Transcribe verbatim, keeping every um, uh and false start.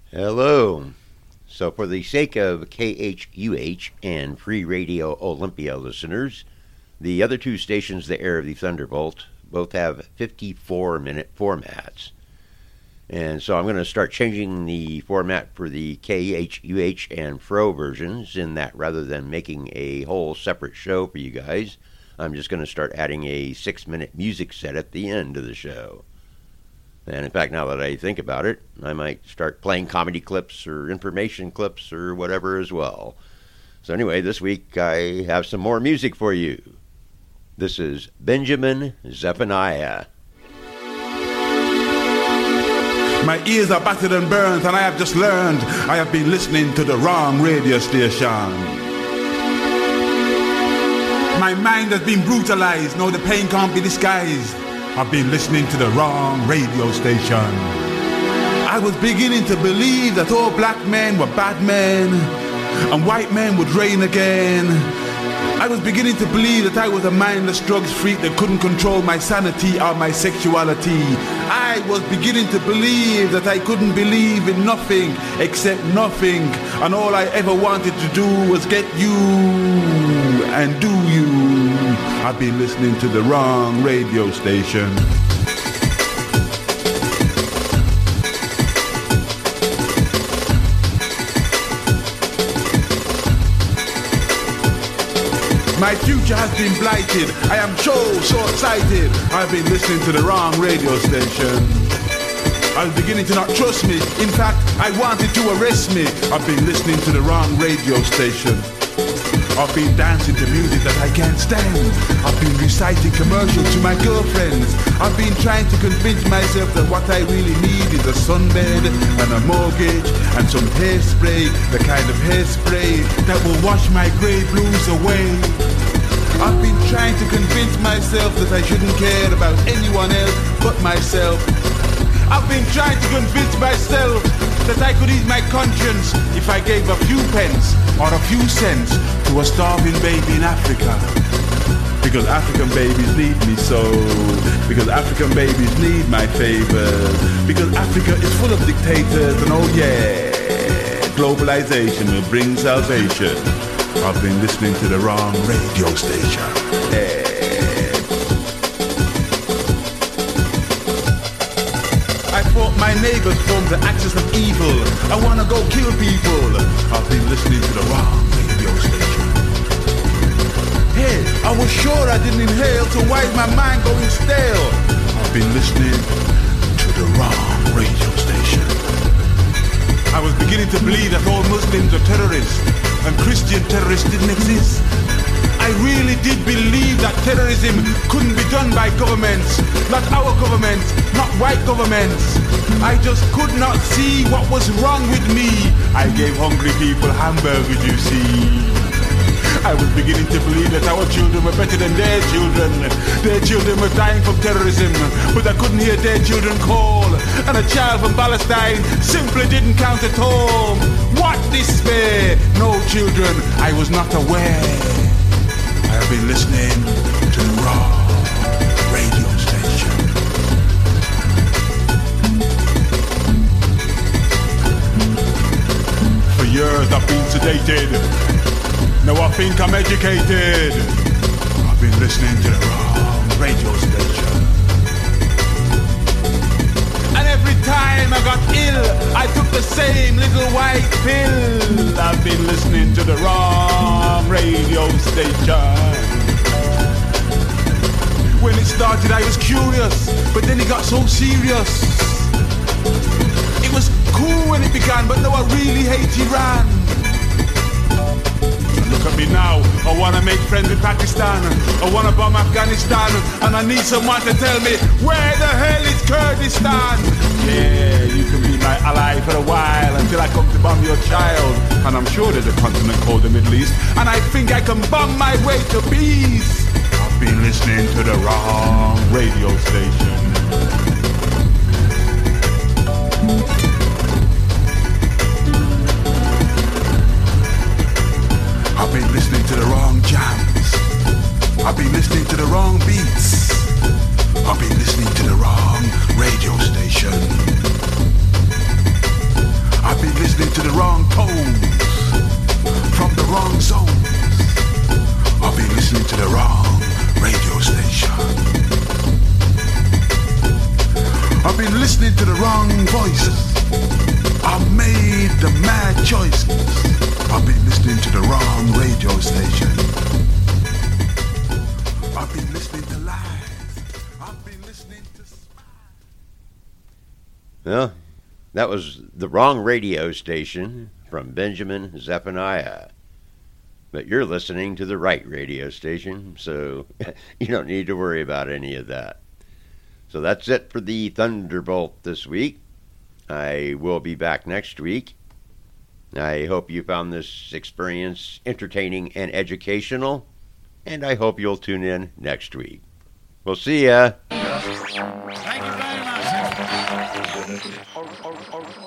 Hello. So for the sake of K H U H and Free Radio Olympia listeners, the other two stations that air the Thunderbolt both have fifty-four minute formats. And so I'm going to start changing the format for the K H U H and F R O versions, in that rather than making a whole separate show for you guys, I'm just going to start adding a six minute music set at the end of the show. And in fact, now that I think about it, I might start playing comedy clips or information clips or whatever as well. So anyway, this week I have some more music for you. This is Benjamin Zephaniah. My ears are battered and burnt, and I have just learned I have been listening to the wrong radio station. My mind has been brutalized, no, the pain can't be disguised. I've been listening to the wrong radio station. I was beginning to believe that all black men were bad men and white men would reign again. I was beginning to believe that I was a mindless drugs freak that couldn't control my sanity or my sexuality. I was beginning to believe that I couldn't believe in nothing except nothing, and all I ever wanted to do was get you and do you. I've been listening to the wrong radio station. My future has been blighted. I am so, so excited. I've been listening to the wrong radio station. I was beginning to not trust me. In fact, I wanted to arrest me. I've been listening to the wrong radio station. I've been dancing to music that I can't stand. I've been reciting commercials to my girlfriends. I've been trying to convince myself that what I really need is a sunbed and a mortgage and some hairspray, the kind of hairspray that will wash my grey blues away. I've been trying to convince myself that I shouldn't care about anyone else but myself. I've been trying to convince myself that I could ease my conscience if I gave a few pence or a few cents to a starving baby in Africa. Because African babies need me so. Because African babies need my favors. Because Africa is full of dictators, and oh yeah, globalization will bring salvation. I've been listening to the wrong radio station. Yeah. I thought my neighbors formed the axis of evil. I wanna go kill people. I've been listening to the wrong radio station. Hey, I was sure I didn't inhale, so why is my mind going stale? I've been listening to the wrong radio station. I was beginning to believe that all Muslims are terrorists and Christian terrorists didn't exist. I really did believe that terrorism couldn't be done by governments, not our governments, not white governments. I just could not see what was wrong with me. I gave hungry people hamburgers, you see. I was beginning to believe that our children were better than their children. Their children were dying from terrorism, but I couldn't hear their children call. And a child from Palestine simply didn't count at all. What despair! No children, I was not aware. I have been listening to the wrong radio station. For years I've been sedated. Now I think I'm educated. I've been listening to the wrong radio station. And every time I got ill, I took the same little white pill. I've been listening to the wrong radio station. When it started I was curious, but then it got so serious. It was cool when it began, but now I really hate Iran. Look at me now, I wanna make friends with Pakistan, I wanna bomb Afghanistan, and I need someone to tell me, where the hell is Kurdistan? Yeah, you can be my ally for a while, until I come to bomb your child. And I'm sure there's a continent called the Middle East, and I think I can bomb my way to peace. I've been listening to the wrong radio station. I've been listening to the wrong jams. I've been listening to the wrong beats. I've been listening to the wrong radio station. I've been to the wrong tones, from the wrong zones. I've been listening to the wrong radio station. I've been listening to the wrong voices. I made the mad choices. I've been listening to the wrong radio station. I've been listening to lies. I've been listening to... Well, that was the wrong radio station from Benjamin Zephaniah. But you're listening to the right radio station, so you don't need to worry about any of that. So that's it for the Thunderbolt this week. I will be back next week. I hope you found this experience entertaining and educational, and I hope you'll tune in next week. We'll see ya. Thank you very much.